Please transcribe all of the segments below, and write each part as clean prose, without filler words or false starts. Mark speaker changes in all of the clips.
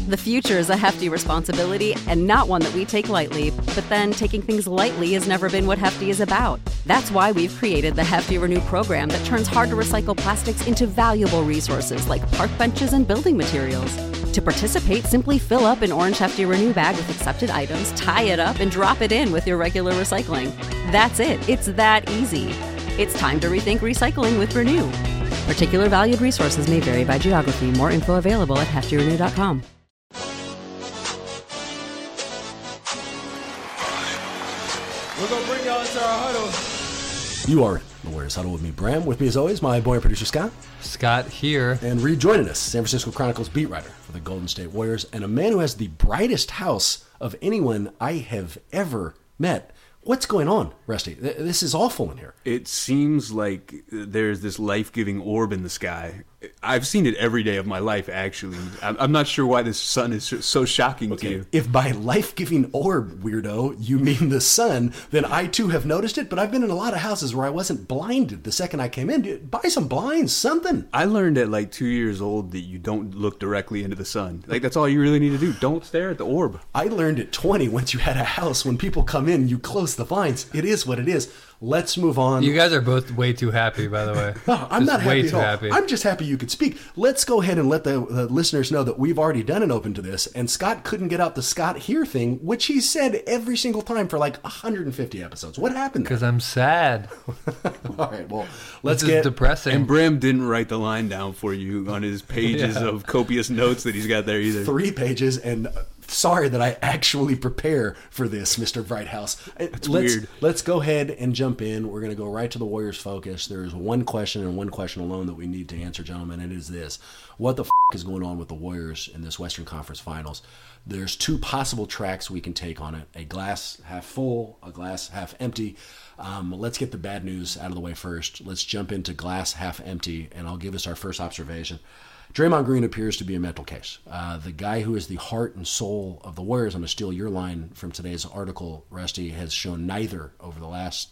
Speaker 1: The future is a hefty responsibility and not one that we take lightly, but then taking things lightly has never been what Hefty is about. That's why we've created the Hefty Renew program that turns hard-to-recycle plastics into valuable resources like park benches and building materials. To participate, simply fill up an orange Hefty Renew bag with accepted items, tie it up, and drop it in with your regular recycling. That's it. It's that easy. It's time to rethink recycling with Renew. Particular valued resources may vary by geography. More info available at heftyrenew.com.
Speaker 2: We're going to bring y'all into our huddle.
Speaker 3: You are the Warriors Huddle with me, Bram. With me, as always, my boy and producer, Scott.
Speaker 4: Scott here.
Speaker 3: And rejoining us, San Francisco Chronicles beat writer for the Golden State Warriors, and a man who has the brightest house of anyone I have ever met. What's going on, Rusty? This is awful in here.
Speaker 5: It seems like there's this life-giving orb in the sky. I've seen it every day of my life, actually. I'm not sure why this sun is so shocking to you.
Speaker 3: If by life-giving orb, weirdo, you mean the sun, then I too have noticed it, but I've been in a lot of houses where I wasn't blinded the second I came in. Dude, buy some blinds, something.
Speaker 5: I learned at like 2 years old that you don't look directly into the sun. Like, that's all you really need to do. Don't stare at the orb.
Speaker 3: I learned at 20, once you had a house, when people come in, you close the blinds. It is what it is. Let's move on.
Speaker 4: You guys are both way too happy, by the way.
Speaker 3: No, I'm not happy at all. I'm just happy you could speak. Let's go ahead and let the listeners know that we've already done an open to this, and Scott couldn't get out the Scott here thing, which he said every single time for like 150 episodes. What happened?
Speaker 4: Because I'm sad.
Speaker 3: All right, well, let's
Speaker 4: get depressing.
Speaker 5: And Bram didn't write the line down for you on his pages of copious notes that he's got there either.
Speaker 3: 3 pages, and sorry that I actually prepare for this, Mr. Brighthouse.
Speaker 5: It's weird.
Speaker 3: Let's go ahead and jump in. We're going to go right to the Warriors focus. There is one question and one question alone that we need to answer, gentlemen, and it is this. What the is going on with the Warriors in this Western Conference Finals? There's 2 possible tracks we can take on it. A glass half full, a glass half empty. Let's get the bad news out of the way first. Let's jump into glass half empty, and I'll give us our first observation. Draymond Green appears to be a mental case. The guy who is the heart and soul of the Warriors, I'm going to steal your line from today's article, Rusty, has shown neither over the last,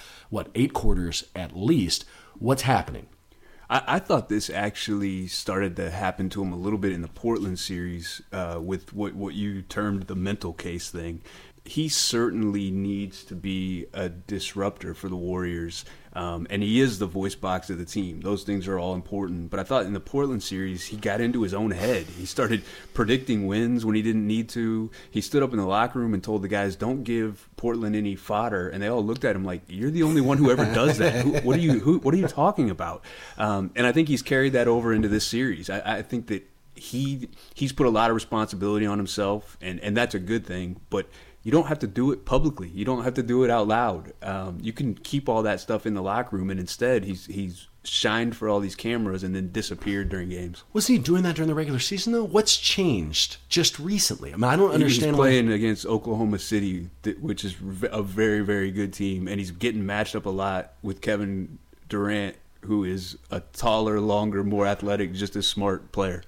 Speaker 3: 8 quarters at least. What's happening?
Speaker 5: I thought this actually started to happen to him a little bit in the Portland series with what you termed the mental case thing. He certainly needs to be a disruptor for the Warriors, and he is the voice box of the team. Those things are all important. But I thought in the Portland series, he got into his own head. He started predicting wins when he didn't need to. He stood up in the locker room and told the guys, don't give Portland any fodder. And they all looked at him like, you're the only one who ever does that. What are you talking about? And I think he's carried that over into this series. I think that he's put a lot of responsibility on himself, and that's a good thing. But you don't have to do it publicly. You don't have to do it out loud. You can keep all that stuff in the locker room, and instead he's shined for all these cameras and then disappeared during games.
Speaker 3: Was he doing that during the regular season, though? What's changed just recently? I mean, I don't understand.
Speaker 5: He's playing against Oklahoma City, which is a very, very good team, and he's getting matched up a lot with Kevin Durant, who is a taller, longer, more athletic, just a smart player.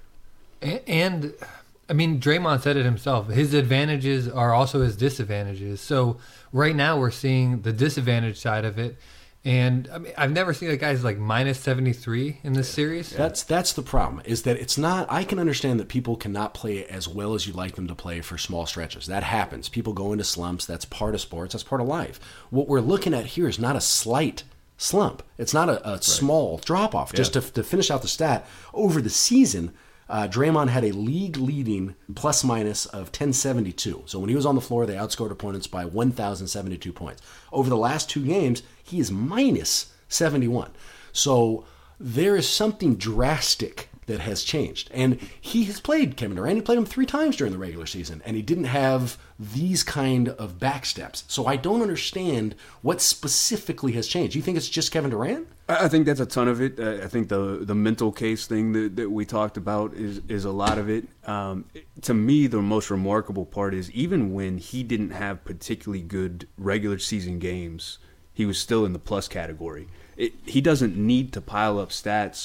Speaker 4: And I mean, Draymond said it himself. His advantages are also his disadvantages. So right now we're seeing the disadvantage side of it. And I mean, I've never seen a guy's like minus 73 in this series.
Speaker 3: That's the problem, is that it's not. I can understand that people cannot play as well as you'd like them to play for small stretches. That happens. People go into slumps. That's part of sports. That's part of life. What we're looking at here is not a slight slump. It's not a small drop-off. Yeah. Just to finish out the stat, over the season, Draymond had a league-leading plus-minus of 1072. So when he was on the floor, they outscored opponents by 1,072 points. Over the last 2 games, he is minus 71. So there is something drastic that has changed. And he has played Kevin Durant. He played him 3 times during the regular season, and he didn't have these kind of backsteps. So I don't understand what specifically has changed. You think it's just Kevin Durant?
Speaker 5: I think that's a ton of it. I think the mental case thing that we talked about is a lot of it. To me, the most remarkable part is even when he didn't have particularly good regular season games, he was still in the plus category. He doesn't need to pile up stats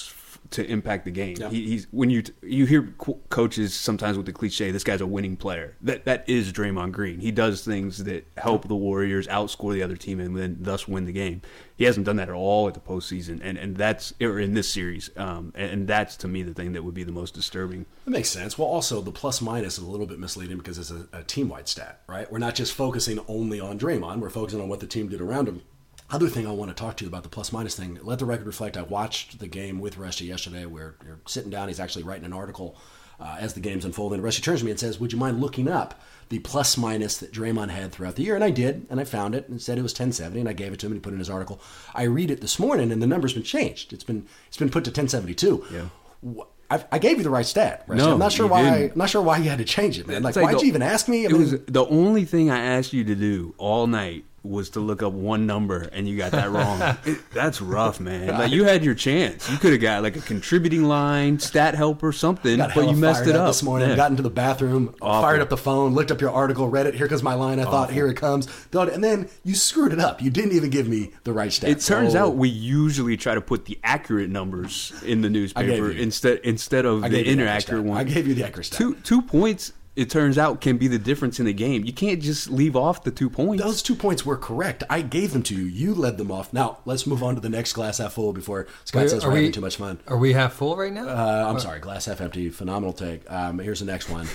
Speaker 5: to impact the game.
Speaker 3: Yeah.
Speaker 5: He's when you hear coaches sometimes with the cliche, this guy's a winning player. That is Draymond Green. He does things that help the Warriors outscore the other team and then thus win the game. He hasn't done that at all at the postseason, and that's or in this series. And that's to me the thing that would be the most disturbing.
Speaker 3: That makes sense. Well, also the plus minus is a little bit misleading because it's a team wide stat, right? We're not just focusing only on Draymond. We're focusing on what the team did around him. Other thing I want to talk to you about the plus minus thing. Let the record reflect. I watched the game with Rusty yesterday. Where you're sitting down. He's actually writing an article as the game's unfolding. Rusty turns to me and says, "Would you mind looking up the plus minus that Draymond had throughout the year?" And I did, and I found it and said it was 1070, and I gave it to him and he put it in his article. I read it this morning, and the number's been changed. It's been put to 1072.
Speaker 5: Yeah.
Speaker 3: I gave you the right stat, Rusty.
Speaker 5: No,
Speaker 3: I'm not sure
Speaker 5: you
Speaker 3: why.
Speaker 5: didn't.
Speaker 3: I'm not sure why you had to change it, man. Like,
Speaker 5: It's like
Speaker 3: why'd you even ask me?
Speaker 5: It was the only thing I asked you to do all night was to look up one number, and you got that wrong. That's rough, man. Like, you had your chance. You could have got like a contributing line, stat helper, something,
Speaker 3: Got
Speaker 5: but
Speaker 3: hella
Speaker 5: you messed
Speaker 3: fired
Speaker 5: it up
Speaker 3: this morning.
Speaker 5: Yeah.
Speaker 3: Got into the bathroom,
Speaker 5: Awful.
Speaker 3: fired up the phone, looked up your article, read it. Here comes my line. I thought, here it comes. And then you screwed it up. You didn't even give me the right stats.
Speaker 5: It turns out we usually try to put the accurate numbers in the newspaper
Speaker 3: you.
Speaker 5: instead of
Speaker 3: I
Speaker 5: the
Speaker 3: gave you the accurate
Speaker 5: inaccurate
Speaker 3: stat.
Speaker 5: one.
Speaker 3: I gave you the accurate stat.
Speaker 5: 2 points, it turns out, can be the difference in the game. You can't just leave off the 2 points.
Speaker 3: Those 2 points were correct. I gave them to you. You led them off. Now, let's move on to the next glass half full before Scott says we're having too much fun.
Speaker 4: Are we half full right now?
Speaker 3: I'm sorry, glass half empty. Phenomenal take. Here's the next one.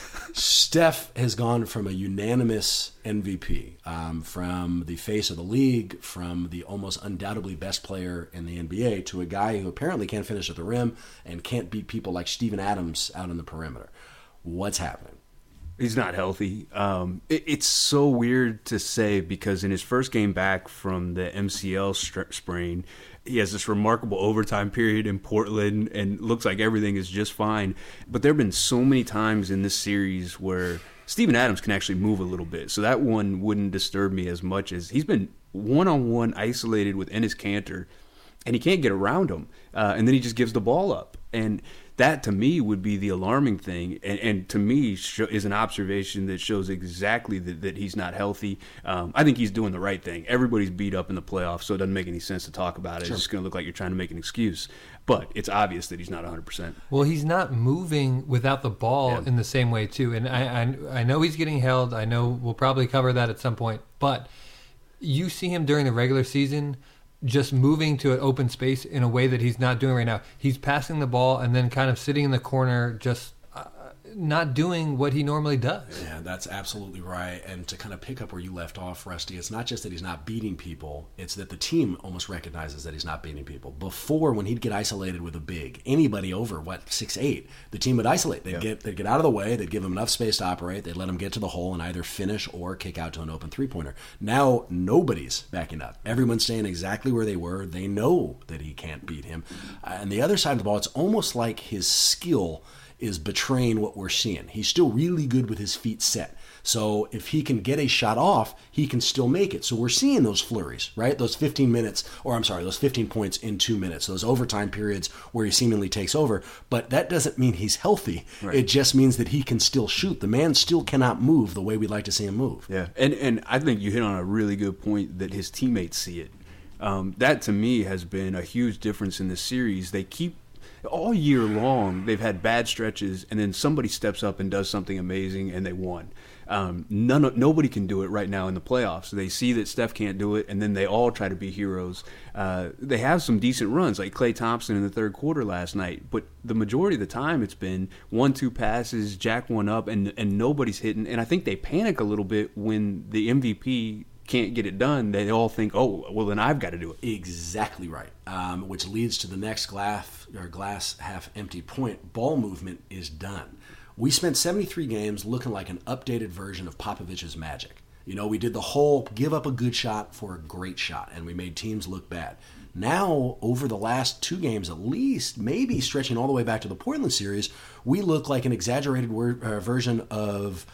Speaker 3: Steph has gone from a unanimous MVP, from the face of the league, from the almost undoubtedly best player in the NBA, to a guy who apparently can't finish at the rim and can't beat people like Steven Adams out on the perimeter. What's happening?
Speaker 5: He's not healthy. It's so weird to say because in his first game back from the MCL sprain, he has this remarkable overtime period in Portland and looks like everything is just fine. But there have been so many times in this series where Steven Adams can actually move a little bit. So that one wouldn't disturb me as much as he's been one-on-one isolated with Enes Kanter, and he can't get around him. And then he just gives the ball up. And that, to me, would be the alarming thing, and to me is an observation that shows exactly that he's not healthy. I think he's doing the right thing. Everybody's beat up in the playoffs, so it doesn't make any sense to talk about it. Sure. It's just going to look like you're trying to make an excuse. But it's obvious that he's not 100%.
Speaker 4: Well, he's not moving without the ball in the same way, too. And I know he's getting held. I know we'll probably cover that at some point. But you see him during the regular season just moving to an open space in a way that he's not doing right now. He's passing the ball and then kind of sitting in the corner, just not doing what he normally does.
Speaker 3: Yeah, that's absolutely right. And to kind of pick up where you left off, Rusty, it's not just that he's not beating people, it's that the team almost recognizes that he's not beating people. Before, when he'd get isolated with a big, anybody over, 6'8", the team would isolate. They'd get out of the way, they'd give him enough space to operate, they'd let him get to the hole and either finish or kick out to an open three-pointer. Now, nobody's backing up. Everyone's staying exactly where they were. They know that he can't beat him. And the other side of the ball, it's almost like his skill is betraying what we're seeing. He's still really good with his feet set. So if he can get a shot off, he can still make it. So we're seeing those flurries, right? Those 15 points in 2 minutes, those overtime periods where he seemingly takes over. But that doesn't mean he's healthy. Right. It just means that he can still shoot. The man still cannot move the way we'd like to see him move.
Speaker 5: Yeah, and I think you hit on a really good point that his teammates see it. That, to me, has been a huge difference in this series. They keep all year long, they've had bad stretches, and then somebody steps up and does something amazing, and they won. Nobody can do it right now in the playoffs. They see that Steph can't do it, and then they all try to be heroes. They have some decent runs, like Klay Thompson in the third quarter last night, but the majority of the time it's been 1-2 passes, jack one up, and nobody's hitting. And I think they panic a little bit when the MVP can't get it done. They all think, oh, well, then I've got to do it.
Speaker 3: Exactly right. Which leads to the next glass half empty point. Ball movement is done. We spent 73 games looking like an updated version of Popovich's Magic. You know, we did the whole give up a good shot for a great shot, and we made teams look bad. Now, over the last 2 games at least, maybe stretching all the way back to the Portland series, we look like an exaggerated version of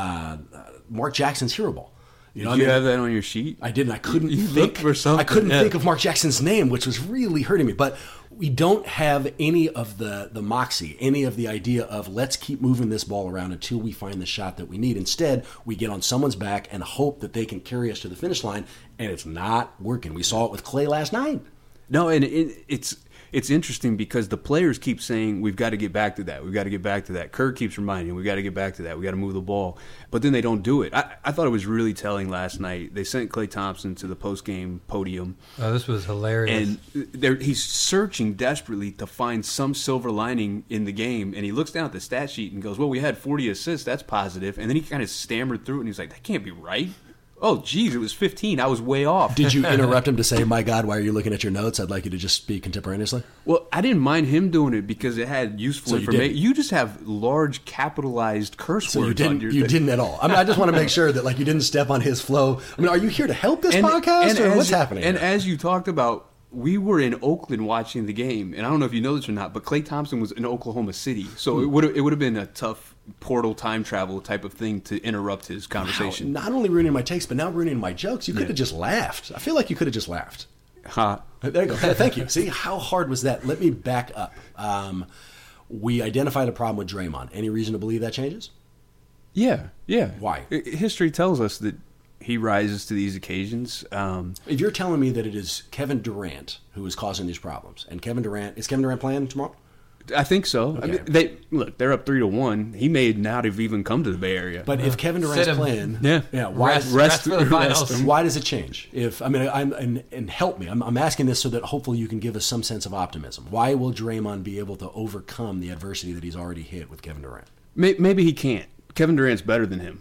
Speaker 3: Mark Jackson's Hero Ball.
Speaker 5: Did you have that on your sheet?
Speaker 3: I didn't. I couldn't
Speaker 5: you
Speaker 3: think
Speaker 5: for something.
Speaker 3: I couldn't think of Mark Jackson's name, which was really hurting me. But we don't have any of the moxie, any of the idea of let's keep moving this ball around until we find the shot that we need. Instead, we get on someone's back and hope that they can carry us to the finish line, and it's not working. We saw it with Klay last night.
Speaker 5: No, and it's it's interesting because the players keep saying, we've got to get back to that. We've got to get back to that. Kerr keeps reminding, we've got to get back to that. We've got to move the ball. But then they don't do it. I thought it was really telling last night. They sent Klay Thompson to the post-game podium.
Speaker 4: Oh, this was hilarious.
Speaker 5: And he's searching desperately to find some silver lining in the game. And he looks down at the stat sheet and goes, well, we had 40 assists. That's positive. And then he kind of stammered through it, and he's like, that can't be right. Oh, geez, it was 15. I was way off.
Speaker 3: Did you interrupt him to say, my God, why are you looking at your notes? I'd like you to just speak contemporaneously.
Speaker 5: Well, I didn't mind him doing it because it had useful information. You just have large capitalized curse
Speaker 3: So
Speaker 5: words.
Speaker 3: you didn't at all. I mean, I just want to make sure that you didn't step on his flow. I mean, are you here to help this podcast, or what's happening?
Speaker 5: And as you talked about, we were in Oakland watching the game, and I don't know if you know this or not, but Klay Thompson was in Oklahoma City, so it would have been a tough portal time travel type of thing to interrupt his conversation.
Speaker 3: Wow, not only ruining my takes, but now ruining my jokes. You could have just laughed. I feel like you could have just laughed.
Speaker 5: Huh.
Speaker 3: There you go. Thank you. See, how hard was that? Let me back up. We identified a problem with Draymond. Any reason to believe that changes?
Speaker 5: Yeah.
Speaker 3: Why?
Speaker 5: History tells us that he rises to these occasions.
Speaker 3: If you're telling me that it is Kevin Durant who is causing these problems, and is Kevin Durant playing tomorrow?
Speaker 5: I think so.
Speaker 3: Okay.
Speaker 5: I mean, they're up 3-1. He may not have even come to the Bay Area.
Speaker 3: But if Kevin Durant's playing,
Speaker 4: why rest for the finals?
Speaker 3: Why does it change? And help me. I'm asking this so that hopefully you can give us some sense of optimism. Why will Draymond be able to overcome the adversity that he's already hit with Kevin Durant?
Speaker 5: Maybe he can't. Kevin Durant's better than him.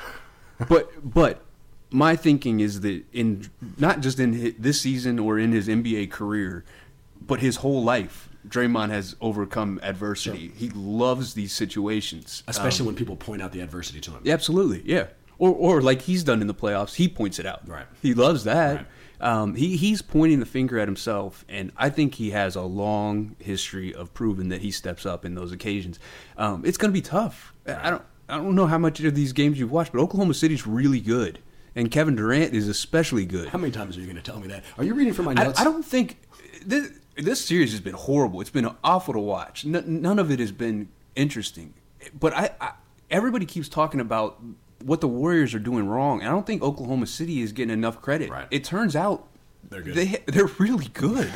Speaker 5: But my thinking is that not just in this season or in his NBA career, but his whole life, Draymond has overcome adversity. Sure. He loves these situations.
Speaker 3: Especially when people point out the adversity to him.
Speaker 5: Absolutely, yeah. Or like he's done in the playoffs, he points it out.
Speaker 3: Right.
Speaker 5: He loves that. Right. He's pointing the finger at himself, and I think he has a long history of proving that he steps up in those occasions. It's going to be tough. Right. I don't know how much of these games you've watched, but Oklahoma City's really good, and Kevin Durant is especially good.
Speaker 3: How many times are you going to tell me that? Are you reading from my notes?
Speaker 5: I don't think this series has been horrible. It's been awful to watch. None of it has been interesting. But everybody keeps talking about what the Warriors are doing wrong, and I don't think Oklahoma City is getting enough credit.
Speaker 3: Right.
Speaker 5: It turns out
Speaker 3: they're good.
Speaker 5: They're really good.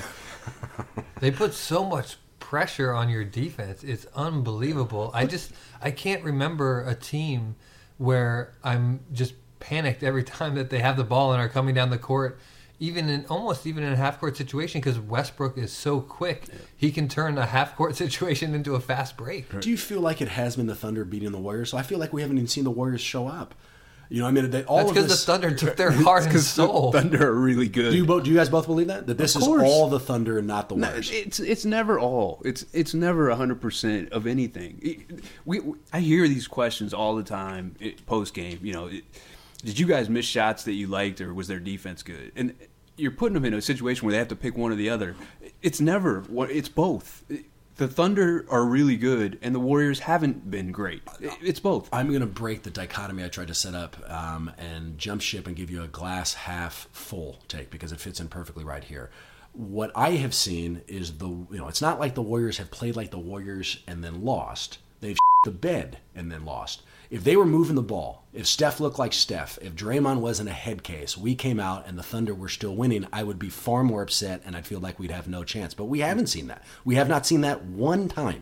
Speaker 4: They put so much pressure on your defense. It's unbelievable. I can't remember a team where I'm just panicked every time that they have the ball and are coming down the court. Even in a half-court situation, because Westbrook is so quick, he can turn a half-court situation into a fast break.
Speaker 3: Do you feel like it has been the Thunder beating the Warriors? So I feel like we haven't even seen the Warriors show up. You know, I mean,
Speaker 4: that's because the Thunder took their heart and soul.
Speaker 5: The Thunder are really good.
Speaker 3: Do you guys both believe that this is all the Thunder and not the Warriors?
Speaker 5: It's never all. It's never 100% of anything. I hear these questions all the time post game. You know. Did you guys miss shots that you liked, or was their defense good? And you're putting them in a situation where they have to pick one or the other. It's never. It's both. The Thunder are really good, and the Warriors haven't been great. It's both.
Speaker 3: I'm going to break the dichotomy I tried to set up and jump ship and give you a glass half full take because it fits in perfectly right here. What I have seen is it's not like the Warriors have played like the Warriors and then lost. They've the bed and then lost. If they were moving the ball, if Steph looked like Steph, if Draymond wasn't a head case, we came out and the Thunder were still winning, I would be far more upset and I'd feel like we'd have no chance. But we haven't seen that. We have not seen that one time.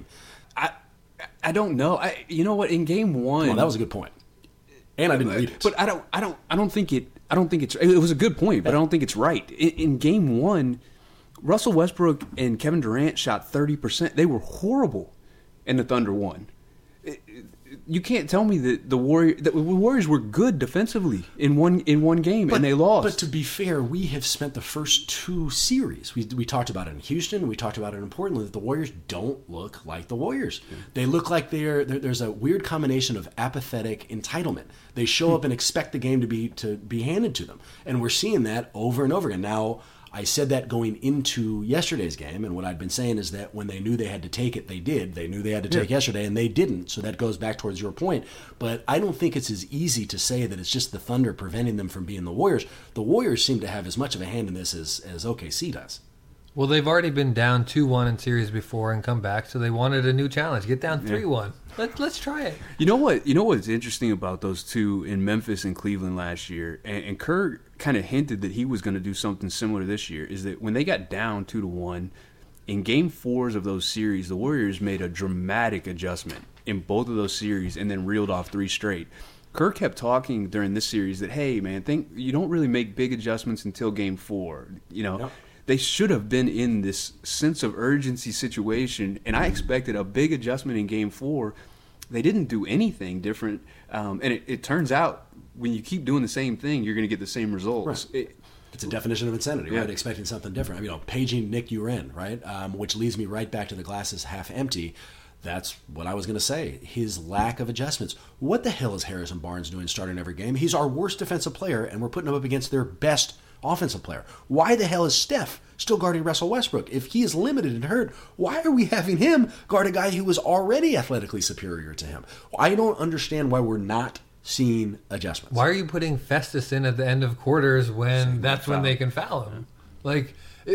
Speaker 5: I don't know. You know what? In game one,
Speaker 3: that was a good point. And I didn't read it.
Speaker 5: But I don't think it's. It was a good point, but I don't think it's right. In game one, Russell Westbrook and Kevin Durant shot 30%. They were horrible, and the Thunder won. You can't tell me that the Warriors were good defensively in one game, and they lost.
Speaker 3: But to be fair, we have spent the first two series. We talked about it in Houston. We talked about it in Portland. That the Warriors don't look like the Warriors. Yeah. They look like there's a weird combination of apathetic entitlement. They show up and expect the game to be handed to them, and we're seeing that over and over again. Now, I said that going into yesterday's game, and what I'd been saying is that when they knew they had to take it, they did. They knew they had to take yesterday, and they didn't. So that goes back towards your point. But I don't think it's as easy to say that it's just the Thunder preventing them from being the Warriors. The Warriors seem to have as much of a hand in this as OKC does.
Speaker 4: Well, they've already been down 2-1 in series before and come back, so they wanted a new challenge. Get down 3-1. Let's try it.
Speaker 5: You know what's interesting about those two in Memphis and Cleveland last year, and Kerr kind of hinted that he was going to do something similar this year, is that when they got down 2-1, in game 4s of those series, the Warriors made a dramatic adjustment in both of those series and then reeled off 3 straight. Kerr kept talking during this series that, hey, man, you don't really make big adjustments until game 4. Yep. They should have been in this sense of urgency situation, and I expected a big adjustment in game 4. They didn't do anything different, and it turns out when you keep doing the same thing, you're going to get the same results.
Speaker 3: Right. It's a definition of insanity, right? Expecting something different. Paging Nick Uren, right? Which leads me right back to the glass is half empty. That's what I was going to say. His lack of adjustments. What the hell is Harrison Barnes doing starting every game? He's our worst defensive player, and we're putting him up against their best offensive player. Why the hell is Steph still guarding Russell Westbrook? If he is limited and hurt, why are we having him guard a guy who was already athletically superior to him? I don't understand why we're not seeing adjustments.
Speaker 4: Why are you putting Festus in at the end of quarters when that's when they can foul him? Like,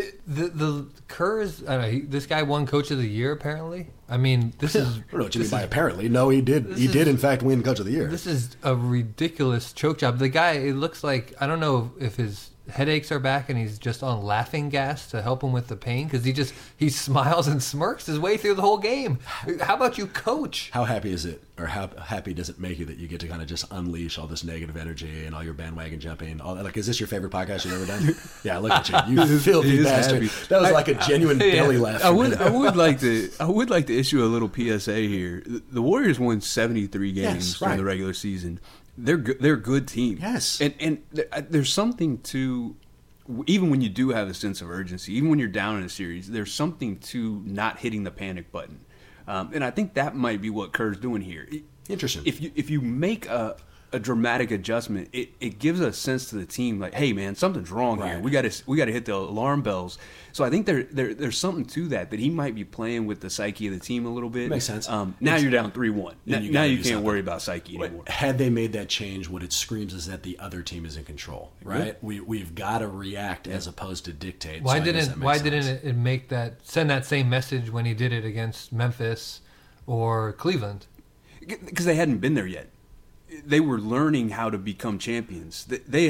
Speaker 4: the Kerr's, I don't know, this guy won Coach of the Year, apparently. I mean, this is...
Speaker 3: I don't know what you mean by apparently. No, he did. He did, in fact, win Coach of the Year.
Speaker 4: This is a ridiculous choke job. The guy, it looks like, I don't know if his headaches are back and he's just on laughing gas to help him with the pain because he smiles and smirks his way through the whole game. How about you, coach?
Speaker 3: How happy is it, or how happy does it make you that you get to kind of just unleash all this negative energy and all your bandwagon jumping? Is this your favorite podcast you've ever done? Yeah, look at you, you filthy bastard. Happy. That was like a genuine belly laugh.
Speaker 5: I would like to issue a little PSA here. The Warriors won 73 games during the regular season. They're a good team.
Speaker 3: Yes.
Speaker 5: And there's something to, even when you do have a sense of urgency, even when you're down in a series, there's something to not hitting the panic button. And I think that might be what Kerr's doing here.
Speaker 3: Interesting.
Speaker 5: If you make a dramatic adjustment, it gives a sense to the team like, hey man, something's wrong here. We got to hit the alarm bells. So I think there's something to that he might be playing with the psyche of the team a little bit.
Speaker 3: Makes sense.
Speaker 5: Now you're down 3-1. Now you can't worry about psyche anymore.
Speaker 3: Had they made that change, what it screams is that the other team is in control, right? Yeah. We've got to react as opposed to dictate.
Speaker 4: Why didn't it send that same message when he did it against Memphis or Cleveland?
Speaker 5: Because they hadn't been there yet. They were learning how to become champions. They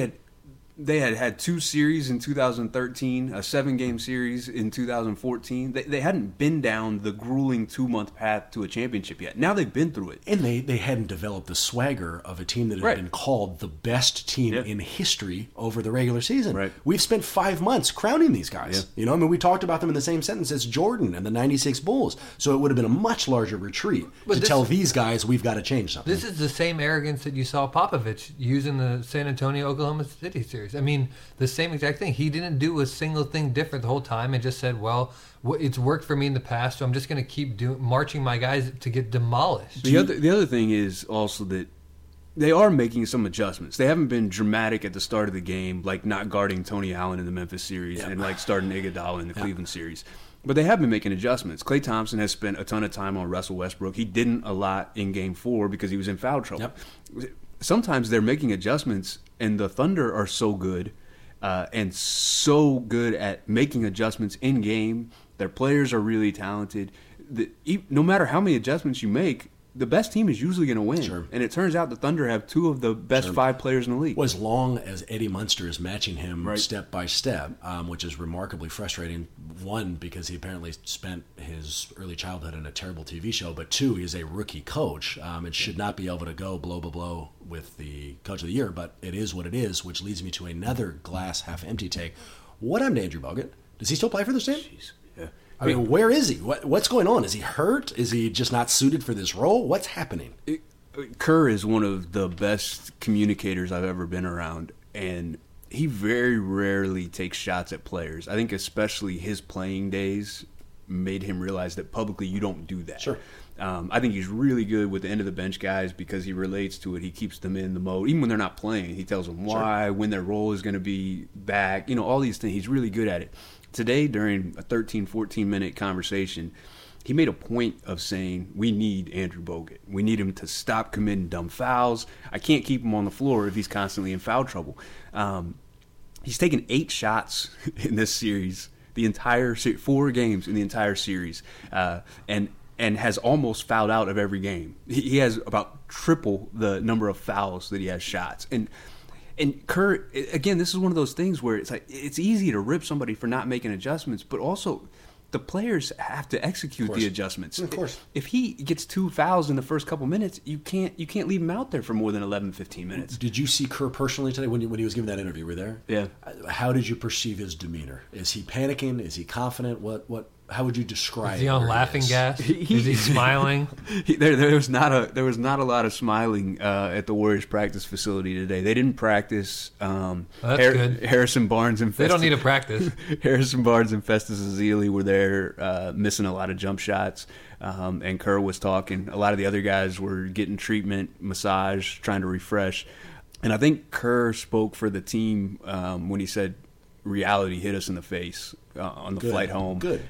Speaker 5: had 2 series in 2013, a 7-game series in 2014. They hadn't been down the grueling 2-month path to a championship yet. Now they've been through it.
Speaker 3: And they hadn't developed the swagger of a team that had been called the best team in history over the regular season.
Speaker 5: Right.
Speaker 3: We've spent 5 months crowning these guys. Yeah. We talked about them in the same sentence as Jordan and the 96 Bulls. So it would have been a much larger retreat tell these guys we've got to change something.
Speaker 4: This is the same arrogance that you saw Popovich use in the San Antonio, Oklahoma City series. I mean, the same exact thing. He didn't do a single thing different the whole time and just said, well, it's worked for me in the past, so I'm just going to keep marching my guys to get demolished.
Speaker 5: The other thing is also that they are making some adjustments. They haven't been dramatic at the start of the game, like not guarding Tony Allen in the Memphis series and like starting Iguodala in the Cleveland series. But they have been making adjustments. Klay Thompson has spent a ton of time on Russell Westbrook. He didn't a lot in Game 4 because he was in foul trouble. Yep. Sometimes they're making adjustments, and the Thunder are so good and so good at making adjustments in game. Their players are really talented. No matter how many adjustments you make, the best team is usually going to win.
Speaker 3: Sure.
Speaker 5: And it turns out the Thunder have 2 of the best 5 players in the league.
Speaker 3: Well, as long as Eddie Munster is matching him step by step, which is remarkably frustrating. 1, because he apparently spent his early childhood in a terrible TV show, but 2, he's a rookie coach and should not be able to go blow with the Coach of the Year, but it is what it is, which leads me to another glass half empty take. What happened to Andrew Bogut? Does he still play for this team?
Speaker 5: Jeez. Yeah.
Speaker 3: I mean, where is he? What's going on? Is he hurt? Is he just not suited for this role? What's happening?
Speaker 5: Kerr is one of the best communicators I've ever been around, and he very rarely takes shots at players. I think especially his playing days made him realize that publicly you don't do that.
Speaker 3: Sure.
Speaker 5: I think he's really good with the end-of-the-bench guys because he relates to it. He keeps them in the mode. Even when they're not playing, he tells them why, when their role is going to be back, all these things. He's really good at it. Today, during a 13, 14-minute conversation, he made a point of saying, we need Andrew Bogut. We need him to stop committing dumb fouls. I can't keep him on the floor if he's constantly in foul trouble. He's taken 8 shots in this series, the entire 4 games in the entire series, and has almost fouled out of every game. He has about triple the number of fouls that he has shots. And Kerr, again, this is one of those things where it's like it's easy to rip somebody for not making adjustments, but also the players have to execute the adjustments.
Speaker 3: Of course.
Speaker 5: If he gets 2 fouls in the first couple minutes, you can't leave him out there for more than 11, 15 minutes.
Speaker 3: Did you see Kerr personally today when he was giving that interview? Were you there?
Speaker 5: Yeah.
Speaker 3: How did you perceive his demeanor? Is he panicking? Is he confident? How would you describe?
Speaker 4: Is he on laughing gas? Is he smiling?
Speaker 5: There was not a lot of smiling at the Warriors practice facility today. They didn't practice.
Speaker 4: That's good.
Speaker 5: Harrison Barnes and
Speaker 4: they don't need to practice.
Speaker 5: Harrison Barnes and Festus Ezeli were there missing a lot of jump shots, and Kerr was talking. A lot of the other guys were getting treatment, massage, trying to refresh. And I think Kerr spoke for the team when he said reality hit us in the face on the flight home.
Speaker 3: Good.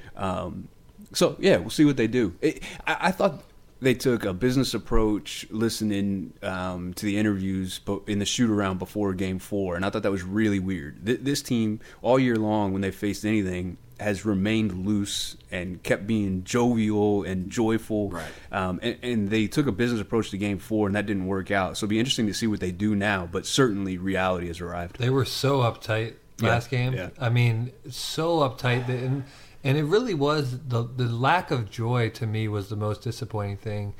Speaker 5: So, yeah, we'll see what they do. I thought they took a business approach listening to the interviews in the shoot-around before Game 4, and I thought that was really weird. This team, all year long, when they faced anything, has remained loose and kept being jovial and joyful.
Speaker 3: Right.
Speaker 5: And they took a business approach to Game 4, and that didn't work out. So it'll be interesting to see what they do now, but certainly reality has arrived.
Speaker 4: They were so uptight last game.
Speaker 5: Yeah.
Speaker 4: I mean, so uptight. And it really was the lack of joy to me was the most disappointing thing.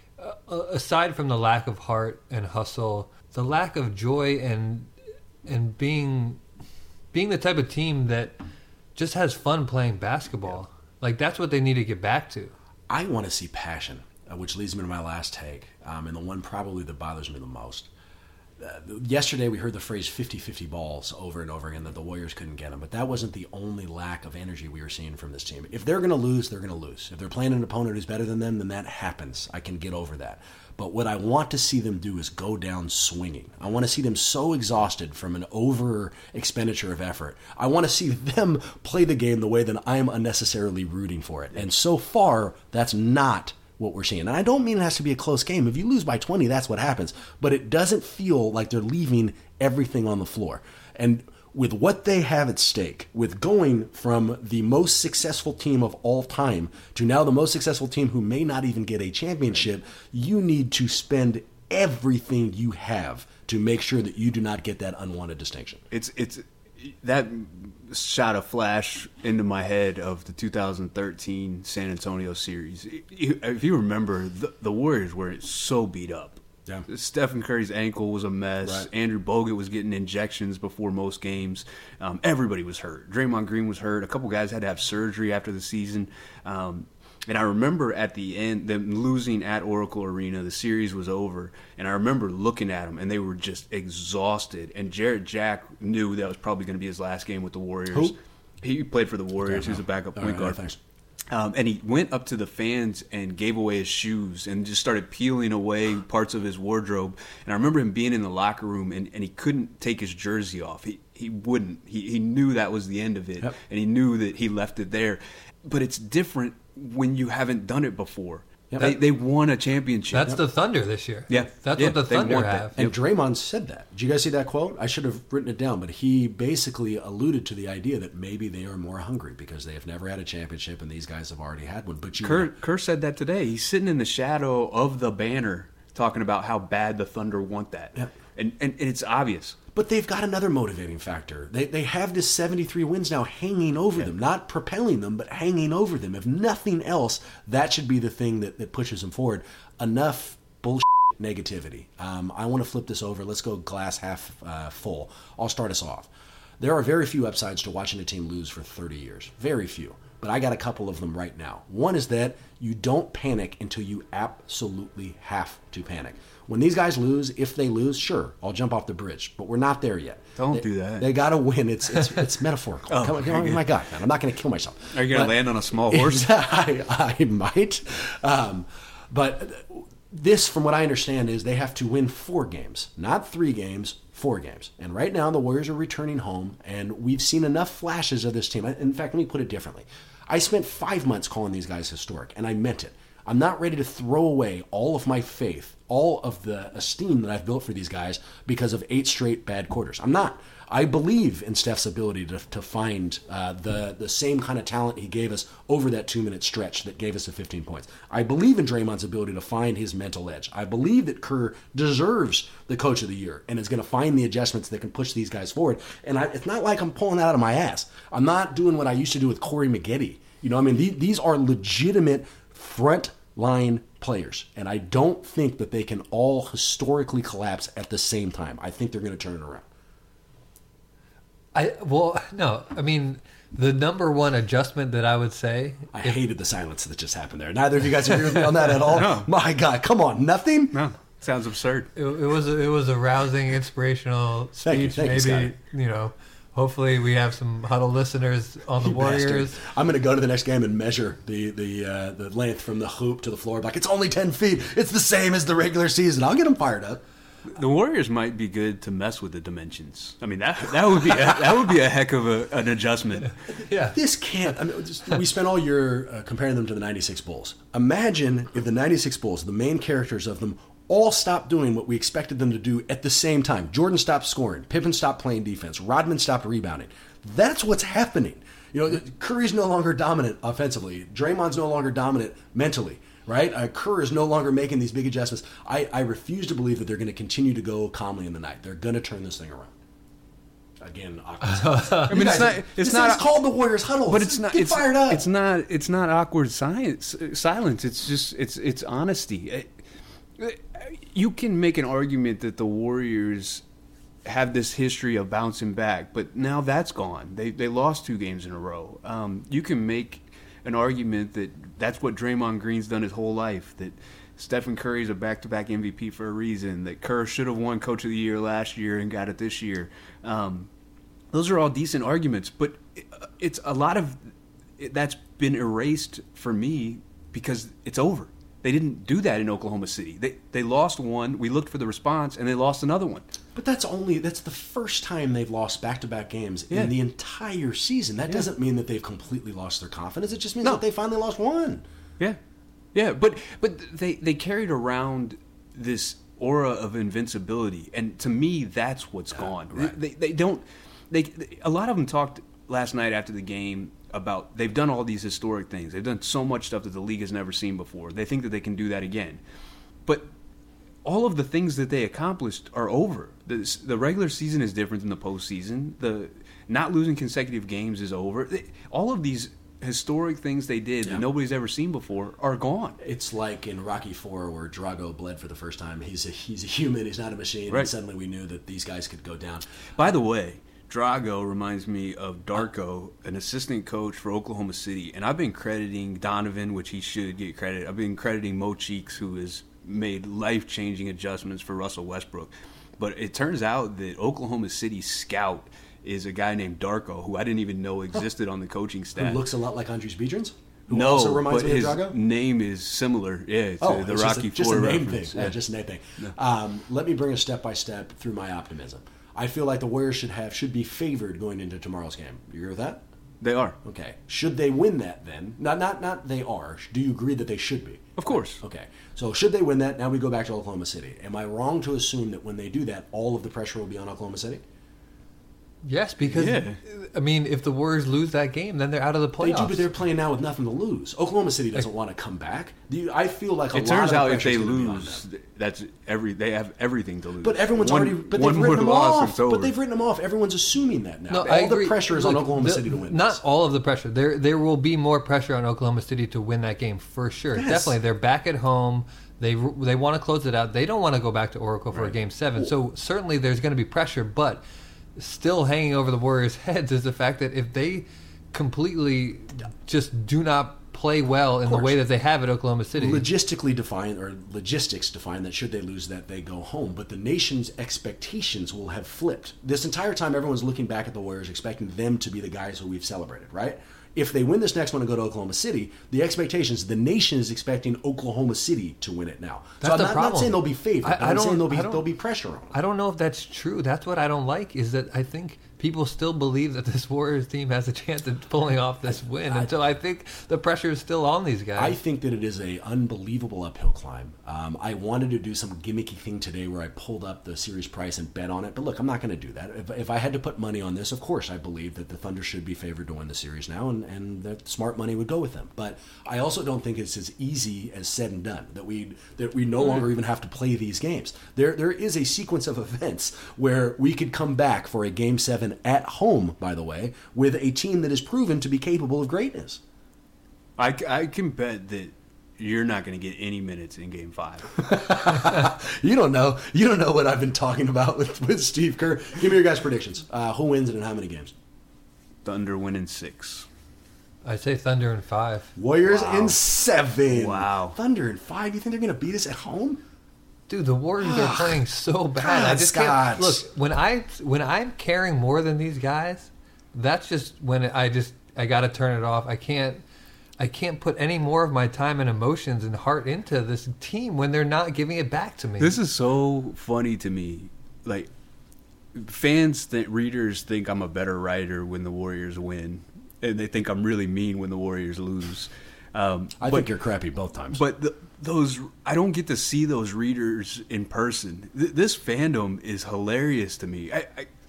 Speaker 4: Aside from the lack of heart and hustle, the lack of joy and being the type of team that just has fun playing basketball. Like, that's what they need to get back to.
Speaker 3: I want to see passion, which leads me to my last take, and the one probably that bothers me the most. Yesterday we heard the phrase 50-50 balls over and over again, that the Warriors couldn't get them, but that wasn't the only lack of energy we were seeing from this team. If they're going to lose, they're going to lose. If they're playing an opponent who's better than them, then that happens. I can get over that. But what I want to see them do is go down swinging. I want to see them so exhausted from an over expenditure of effort. I want to see them play the game the way that I'm unnecessarily rooting for it. And so far, that's not what we're seeing. And I don't mean it has to be a close game. If you lose by 20, that's what happens. But it doesn't feel like they're leaving everything on the floor. And with what they have at stake, with going from the most successful team of all time to now the most successful team who may not even get a championship, you need to spend everything you have to make sure that you do not get that unwanted distinction.
Speaker 5: It's that shot a flash into my head of the 2013 San Antonio series. If you remember, the Warriors were so beat up.
Speaker 3: Yeah.
Speaker 5: Stephen Curry's ankle was a mess.
Speaker 3: Right.
Speaker 5: Andrew Bogut was getting injections before most games. Everybody was hurt. Draymond Green was hurt. A couple guys had to have surgery after the season. And I remember at the end, them losing at Oracle Arena, the series was over, and I remember looking at them, and they were just exhausted. And Jarrett Jack knew that was probably going to be his last game with the Warriors.
Speaker 3: Who?
Speaker 5: He played for the Warriors. He was a backup point guard.
Speaker 3: Thanks.
Speaker 5: And he went up to the fans and gave away his shoes and just started peeling away parts of his wardrobe. And I remember him being in the locker room, and he couldn't take his jersey off. He wouldn't. He knew that was the end of it,
Speaker 3: Yep.
Speaker 5: and he knew that he left it there. But it's different when you haven't done it before.
Speaker 3: Yep.
Speaker 5: They won a championship.
Speaker 4: That's the Thunder this year.
Speaker 5: Yeah.
Speaker 4: That's
Speaker 5: Yeah,
Speaker 4: what the
Speaker 5: they
Speaker 4: Thunder
Speaker 5: want that.
Speaker 4: have.
Speaker 3: And Draymond said that. Did you guys see that quote? I should have written it down, but he basically alluded to the idea that maybe they are more hungry because they have never had a championship and these guys have already had one. But
Speaker 5: Kerr said that today. He's sitting in the shadow of the banner talking about how bad the Thunder want that.
Speaker 3: Yeah.
Speaker 5: And it's obvious.
Speaker 3: But they've got another motivating factor. They have this 73 wins now hanging over them, not propelling them, but hanging over them. If nothing else, that should be the thing that pushes them forward. Enough bullshit negativity. I want to flip this over. Let's go glass half full. I'll start us off. There are very few upsides to watching a team lose for 30 years. Very few. But I got a couple of them right now. One is that you don't panic until you absolutely have to panic. When these guys lose, if they lose, sure, I'll jump off the bridge. But we're not there yet.
Speaker 5: Don't do that.
Speaker 3: They got to win. It's metaphorical. Come on, my God, man. I'm not going to kill myself.
Speaker 5: Are you going to land on a small horse?
Speaker 3: I might. But this, from what I understand, is they have to win 4 games. Not 3 games, 4 games. And right now, the Warriors are returning home, and we've seen enough flashes of this team. In fact, let me put it differently. I spent 5 months calling these guys historic, and I meant it. I'm not ready to throw away all of my faith, all of the esteem that I've built for these guys because of 8 straight bad quarters. I'm not. I believe in Steph's ability to find the same kind of talent he gave us over that 2-minute stretch that gave us the 15 points. I believe in Draymond's ability to find his mental edge. I believe that Kerr deserves the Coach of the Year and is going to find the adjustments that can push these guys forward. And it's not like I'm pulling that out of my ass. I'm not doing what I used to do with Corey Maggette You know, I mean, these are legitimate front line players, and I don't think that they can all historically collapse at the same time. I think they're going to turn it around.
Speaker 4: I mean, the number one adjustment that I would say...
Speaker 3: I hated the silence that just happened there. Neither of you guys agree with me on that at all?
Speaker 5: No.
Speaker 3: My God, come on, nothing?
Speaker 5: No, sounds absurd.
Speaker 4: It was a rousing, inspirational speech.
Speaker 3: Thank you,
Speaker 4: Maybe, hopefully we have some Huddle listeners on the
Speaker 3: You
Speaker 4: Warriors.
Speaker 3: bastard. I'm going to go to the next game and measure the length from the hoop to the floor. Like, it's only 10 feet. It's the same as the regular season. I'll get them fired up.
Speaker 5: The Warriors might be good to mess with the dimensions. I mean, that would be a heck of an adjustment.
Speaker 4: Yeah.
Speaker 3: This can't. I mean, we spent all year comparing them to the 96 Bulls. Imagine if the 96 Bulls, the main characters of them, all stopped doing what we expected them to do at the same time. Jordan stopped scoring. Pippen stopped playing defense. Rodman stopped rebounding. That's what's happening. Curry's no longer dominant offensively. Draymond's no longer dominant mentally. Right? Kerr is no longer making these big adjustments. I refuse to believe that they're going to continue to go calmly in the night. They're going to turn this thing around. Again, awkward.
Speaker 5: I mean, it's not
Speaker 3: called the Warriors Huddle.
Speaker 5: But it's not.
Speaker 3: Get fired up.
Speaker 5: It's not awkward silence. It's just it's honesty. You can make an argument that the Warriors have this history of bouncing back, but now that's gone. They lost 2 games in a row. You can make an argument that that's what Draymond Green's done his whole life, that Stephen Curry's a back-to-back MVP for a reason, that Kerr should have won Coach of the Year last year and got it this year. Those are all decent arguments, but it's a lot of that's been erased for me because it's over. They didn't do that in Oklahoma City. They lost one, we looked for the response, and they lost another one.
Speaker 3: But that's the first time they've lost back-to-back games in the entire season. That doesn't mean that they've completely lost their confidence. It just means that they finally lost one.
Speaker 5: Yeah, but they carried around this aura of invincibility, and to me, that's what's gone.
Speaker 3: Right.
Speaker 5: They don't. A lot of them talked last night after the game about they've done all these historic things. They've done so much stuff that the league has never seen before. They think that they can do that again, but all of the things that they accomplished are over. The regular season is different than the postseason. The not losing consecutive games is over. All of these historic things they did that nobody's ever seen before are gone.
Speaker 3: It's like in Rocky IV where Drago bled for the first time. He's a human. He's not a machine.
Speaker 5: Right.
Speaker 3: And suddenly we knew that these guys could go down.
Speaker 5: By the way, Drago reminds me of Darko, an assistant coach for Oklahoma City. And I've been crediting Donovan, which he should get credit. I've been crediting Mo Cheeks, who has made life-changing adjustments for Russell Westbrook. But it turns out that Oklahoma City's scout is a guy named Darko, who I didn't even know existed on the coaching staff.
Speaker 3: Who looks a lot like Andres Biedrins? Who
Speaker 5: No,
Speaker 3: also reminds
Speaker 5: but
Speaker 3: me
Speaker 5: his
Speaker 3: of Drago?
Speaker 5: name is similar. Yeah, to the
Speaker 3: it's
Speaker 5: Rocky
Speaker 3: just a
Speaker 5: IV
Speaker 3: name
Speaker 5: reference.
Speaker 3: thing. Yeah, just a name thing. Let me bring us step by step through my optimism. I feel like the Warriors should be favored going into tomorrow's game. You agree with that?
Speaker 5: They are.
Speaker 3: Okay. Should they win that then? Not they are. Do you agree that they should be?
Speaker 5: Of course.
Speaker 3: Okay. So should they win that, now we go back to Oklahoma City. Am I wrong to assume that when they do that, all of the pressure will be on Oklahoma City?
Speaker 4: Yes, because, I mean, if the Warriors lose that game, then they're out of the playoffs.
Speaker 3: They do, but they're playing now with nothing to lose. Oklahoma City doesn't want to come back. I feel like
Speaker 5: It turns out if they lose, they have everything to lose.
Speaker 3: But everyone's they've written them off. But they've written them off. Everyone's assuming that now.
Speaker 4: No,
Speaker 3: all the pressure is on Oklahoma City to win
Speaker 4: Not
Speaker 3: this.
Speaker 4: all of the pressure. There will be more pressure on Oklahoma City to win that game for sure.
Speaker 3: Yes.
Speaker 4: Definitely. They're back at home. They want to close it out. They don't want to go back to Oracle for a Game 7. So certainly there's going to be pressure, but still hanging over the Warriors' heads is the fact that if they completely just do not play well in the way that they have at Oklahoma City.
Speaker 3: Logistics define that should they lose that, they go home. But the nation's expectations will have flipped. This entire time, everyone's looking back at the Warriors, expecting them to be the guys who we've celebrated, right? If they win this next one and go to Oklahoma City, the expectations, the nation is expecting Oklahoma City to win it now.
Speaker 4: That's
Speaker 3: so I'm not saying they'll be favored, but I'm saying there'll be pressure on them.
Speaker 4: I don't know if that's true. That's what I don't like, is that I think people still believe that this Warriors team has a chance of pulling off this win. Until I think the pressure is still on these guys.
Speaker 3: I think that it is an unbelievable uphill climb. I wanted to do some gimmicky thing today where I pulled up the series price and bet on it. But look, I'm not going to do that. If I had to put money on this, of course I believe that the Thunder should be favored to win the series now, and that smart money would go with them. But I also don't think it's as easy as said and done, that we no longer even have to play these games. There is a sequence of events where we could come back for a Game 7 at home, by the way, with a team that is proven to be capable of greatness.
Speaker 5: I can bet that you're not going to get any minutes in Game 5.
Speaker 3: You don't know. You don't know what I've been talking about with Steve Kerr. Give me your guys' predictions. Who wins it in how many games?
Speaker 5: Thunder winning 6.
Speaker 4: I'd say Thunder in 5.
Speaker 3: Warriors in 7.
Speaker 5: Wow.
Speaker 3: Thunder in 5. You think they're going to beat us at home?
Speaker 4: Dude, the Warriors are playing so bad.
Speaker 3: God,
Speaker 4: I just
Speaker 3: Scott.
Speaker 4: can't look when I'm caring more than these guys. That's just when I got to turn it off. I can't put any more of my time and emotions and heart into this team when they're not giving it back to me.
Speaker 5: This is so funny to me. Like, readers think I'm a better writer when the Warriors win, and they think I'm really mean when the Warriors lose.
Speaker 3: I think you're crappy both times.
Speaker 5: But those, I don't get to see those readers in person. This fandom is hilarious to me.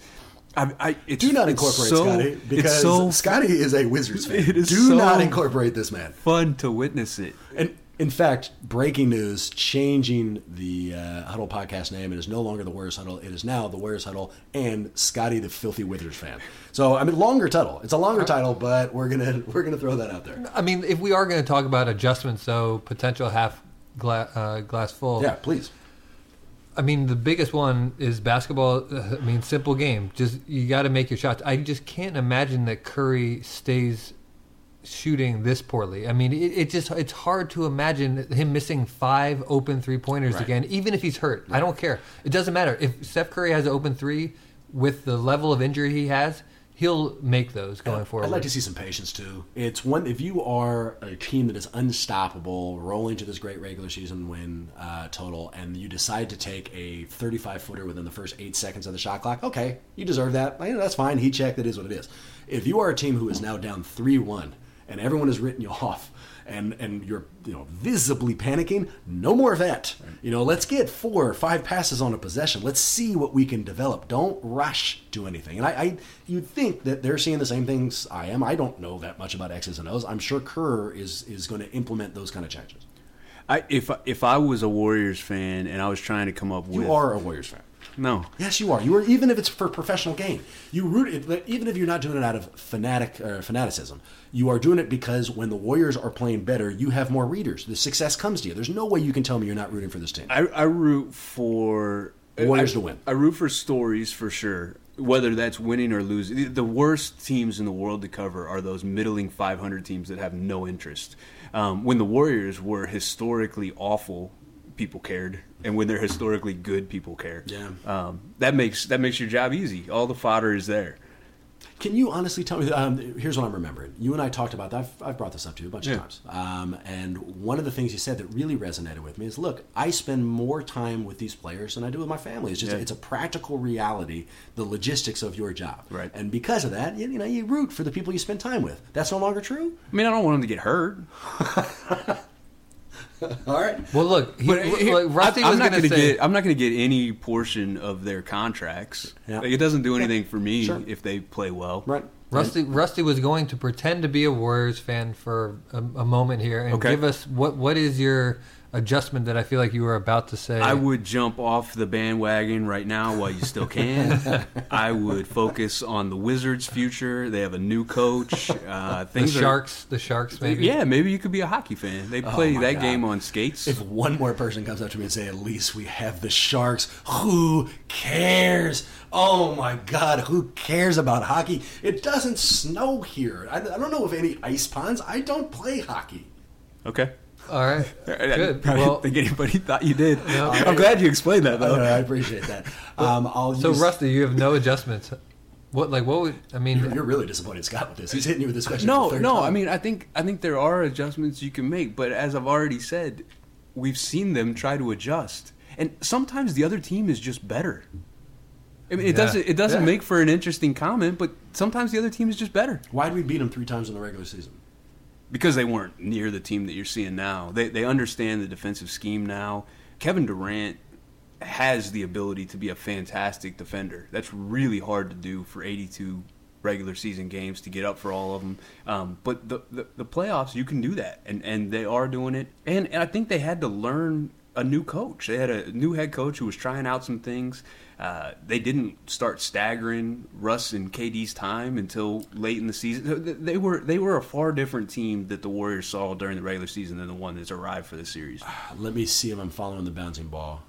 Speaker 3: Do not incorporate Scotty, because Scotty is a Wizards fan. Do not incorporate this man.
Speaker 5: Fun to witness it.
Speaker 3: And in fact, breaking news, changing the Huddle podcast name. It is no longer the Warriors Huddle. It is now the Warriors Huddle and Scotty, the filthy Wizards fan. So I mean, longer title. It's a longer title, but we're gonna throw that out there.
Speaker 4: I mean, if we are going to talk about adjustments, though, potential half glass full.
Speaker 3: Yeah, please.
Speaker 4: I mean, the biggest one is basketball. I mean, simple game. Just you got to make your shots. I just can't imagine that Curry stays shooting this poorly. I mean, it's hard to imagine him missing 5 open 3-pointers again, even if he's hurt. I don't care. It doesn't matter. If Steph Curry has an open 3 with the level of injury he has, he'll make those going forward.
Speaker 3: I'd like to see some patience too. It's one if you are a team that is unstoppable, rolling to this great regular season win total, and you decide to take a 35-footer within the first 8 seconds of the shot clock. Okay, you deserve that. That's fine. Heat check. That is what it is. If you are a team who is now down 3-1 and everyone has written you off, and you're visibly panicking, no more of that. Let's get 4 or 5 passes on a possession. Let's see what we can develop. Don't rush to anything. And you'd think that they're seeing the same things I am. I don't know that much about X's and O's. I'm sure Kerr is going to implement those kind of changes.
Speaker 5: If I was a Warriors fan and I was trying to come up with...
Speaker 3: You are a Warriors fan.
Speaker 5: No.
Speaker 3: Yes, you are. You are, even if it's for professional game. You root it, even if you're not doing it out of fanaticism. You are doing it because when the Warriors are playing better, you have more readers. The success comes to you. There's no way you can tell me you're not rooting for this team.
Speaker 5: I root for
Speaker 3: Warriors to win.
Speaker 5: I root for stories for sure, whether that's winning or losing. The worst teams in the world to cover are those middling 500 teams that have no interest. When the Warriors were historically awful, people cared, and when they're historically good, people care.
Speaker 3: Yeah,
Speaker 5: that makes your job easy. All the fodder is there.
Speaker 3: Can you honestly tell me? Here's what I'm remembering. You and I talked about that. I've brought this up to you a bunch of times. And one of the things you said that really resonated with me is, look, I spend more time with these players than I do with my family. It's just it's a practical reality, the logistics of your job.
Speaker 5: Right.
Speaker 3: And because of that, you root for the people you spend time with. That's no longer true?
Speaker 5: I mean, I don't want them to get hurt.
Speaker 3: All right.
Speaker 4: Well, look, Rusty was going to say...
Speaker 5: I'm not going to get any portion of their contracts.
Speaker 3: Yeah.
Speaker 5: It doesn't do anything for me
Speaker 3: if
Speaker 5: they play well.
Speaker 3: Right.
Speaker 4: Rusty was going to pretend to be a Warriors fan for a moment here and give us what is your adjustment that I feel like you were about to say.
Speaker 5: I would jump off the bandwagon right now while you still can. I would focus on the Wizards' future. They have a new coach.
Speaker 4: The Sharks, maybe.
Speaker 5: Yeah, maybe you could be a hockey fan. They play that game on skates.
Speaker 3: If one more person comes up to me and say, at least we have the Sharks, who cares? Oh my God, who cares about hockey? It doesn't snow here. I don't know of any ice ponds. I don't play hockey.
Speaker 5: Okay.
Speaker 4: All right. Good.
Speaker 5: I don't think anybody thought you did.
Speaker 4: No.
Speaker 5: I'm glad you explained that, though.
Speaker 3: I appreciate that.
Speaker 4: Rusty, you have no adjustments. What would I mean?
Speaker 3: You're really disappointed, Scott, with this. He's hitting you with this question.
Speaker 5: No.
Speaker 3: Time.
Speaker 5: I mean, I think there are adjustments you can make, but as I've already said, we've seen them try to adjust, and sometimes the other team is just better. I mean, it doesn't make for an interesting comment, but sometimes the other team is just better.
Speaker 3: Why did we beat them 3 times in the regular season?
Speaker 5: Because they weren't near the team that you're seeing now. They understand the defensive scheme now. Kevin Durant has the ability to be a fantastic defender. That's really hard to do for 82 regular season games, to get up for all of them. But the playoffs, you can do that, and they are doing it. And I think they had to learn a new coach. They had a new head coach who was trying out some things. They didn't start staggering Russ and KD's time until late in the season. They were a far different team that the Warriors saw during the regular season than the one that's arrived for the series.
Speaker 3: Let me see if I'm following the bouncing ball.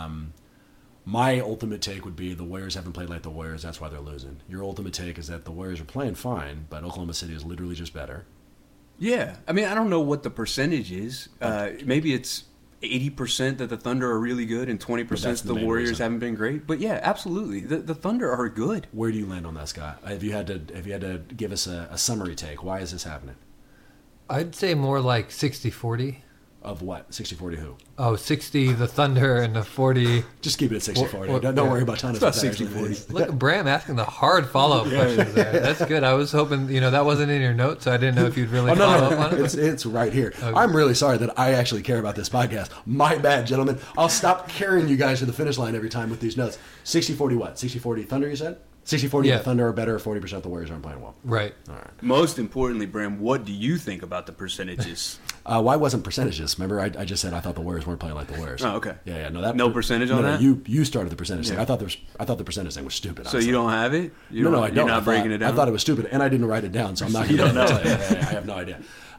Speaker 3: My ultimate take would be the Warriors haven't played like the Warriors. That's why they're losing. Your ultimate take is that the Warriors are playing fine, but Oklahoma City is literally just better.
Speaker 5: Yeah. I mean, I don't know what the percentage is. Maybe it's 80% that the Thunder are really good and 20% the Warriors
Speaker 3: reason.
Speaker 5: haven't been great. But yeah, absolutely. The Thunder are good.
Speaker 3: Where do you land on that, Scott? Have you had to give us a summary take? Why is this happening?
Speaker 4: I'd say more like 60-40.
Speaker 3: Of what? 60-40 who?
Speaker 4: Oh, 60 the Thunder and the 40.
Speaker 3: Just keep it at 60-40. Don't
Speaker 4: yeah.
Speaker 3: worry about trying to
Speaker 5: about
Speaker 3: split that actually
Speaker 5: 60-40.
Speaker 4: Look at Bram asking the hard follow-up questions there. That's good. I was hoping, that wasn't in your notes, so I didn't know if you'd really follow up on it.
Speaker 3: It's right here. Okay. I'm really sorry that I actually care about this podcast. My bad, gentlemen. I'll stop carrying you guys to the finish line every time with these notes. 60-40 what? 60-40 Thunder, you said? 60-40
Speaker 4: Yeah.
Speaker 3: The Thunder are better, 40% the Warriors aren't playing well.
Speaker 4: Right.
Speaker 3: All right.
Speaker 5: Most importantly, Bram, what do you think about the percentages?
Speaker 3: Why wasn't percentages? Remember, I just said I thought the Warriors weren't playing like the Warriors.
Speaker 5: Oh, okay.
Speaker 3: Yeah.
Speaker 5: No percentage on that?
Speaker 3: You started the percentage thing.
Speaker 5: Yeah.
Speaker 3: I thought the percentage thing was stupid.
Speaker 5: So you don't have it?
Speaker 3: No, I don't.
Speaker 5: You're not breaking it down?
Speaker 3: I thought it was stupid, and I didn't write it down, so I'm not going to tell you. I have no idea.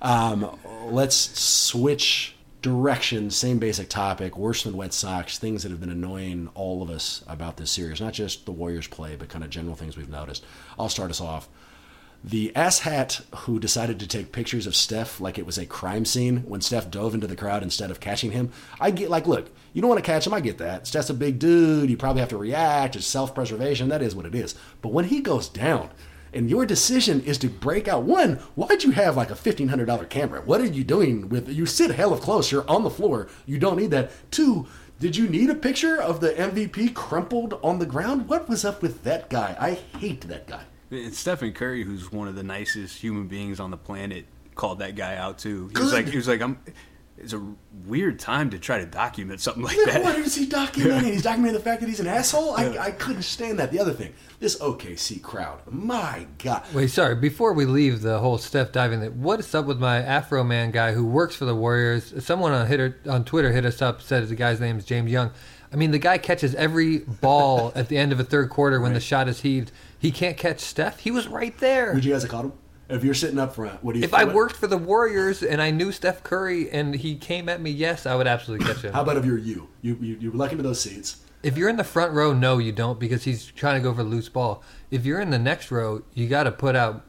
Speaker 3: Let's switch direction. Same basic topic. Worse than wet socks. Things that have been annoying all of us about this series. Not just the Warriors play, but kind of general things we've noticed. I'll start us off. The asshat who decided to take pictures of Steph like it was a crime scene when Steph dove into the crowd instead of catching him. I get, look, you don't want to catch him. I get that. Steph's a big dude. You probably have to react. It's self-preservation. That is what it is. But when he goes down and your decision is to break out, one, why'd you have like a $1,500 camera? What are you doing with it? You sit hella close. You're on the floor. You don't need that. Two, did you need a picture of the MVP crumpled on the ground? What was up with that guy? I hate that guy.
Speaker 5: It's Stephen Curry, who's one of the nicest human beings on the planet, called that guy out too. He was like, it's a weird time to try to document something like that.
Speaker 3: What is he documenting? He's documenting the fact that he's an asshole? I couldn't stand that. The other thing, this OKC crowd, my God.
Speaker 4: Wait, sorry. Before we leave the whole Steph diving, what's up with my Afro Man guy who works for the Warriors? Someone on Twitter hit us up, said the guy's name is James Young. I mean, the guy catches every ball at the end of a third quarter when the shot is heaved. He can't catch Steph. He was right there.
Speaker 3: Would you guys have caught him? If you're sitting up front, what do you
Speaker 4: If I worked for the Warriors and I knew Steph Curry and he came at me, yes, I would absolutely catch him.
Speaker 3: How about if you're you? You luck into those seats.
Speaker 4: If you're in the front row, no, you don't, because he's trying to go for a loose ball. If you're in the next row, you got to put out,